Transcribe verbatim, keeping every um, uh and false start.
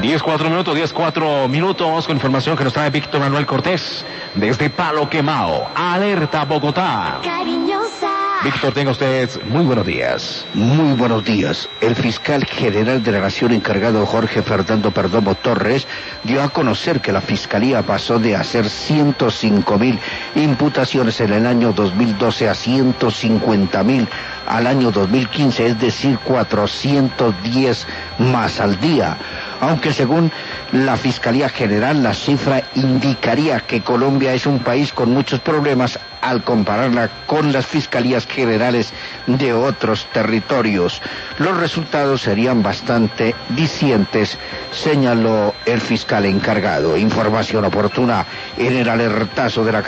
diez cuatro minutos, diez cuatro minutos con información que nos trae Víctor Manuel Cortés desde Palo Quemao. Alerta Bogotá. Cariñosa. Víctor, tenga usted muy buenos días. Muy buenos días. El fiscal general de la Nación encargado Jorge Fernando Perdomo Torres dio a conocer que la Fiscalía pasó de hacer ciento cinco mil imputaciones en el año dos mil doce a ciento cincuenta mil al año dos mil quince, es decir, cuatrocientos diez más al día. Aunque según la Fiscalía General la cifra indicaría que Colombia es un país con muchos problemas al compararla con las fiscalías generales de otros territorios. Los resultados serían bastante dicientes, señaló el fiscal encargado. Información oportuna en el alertazo de la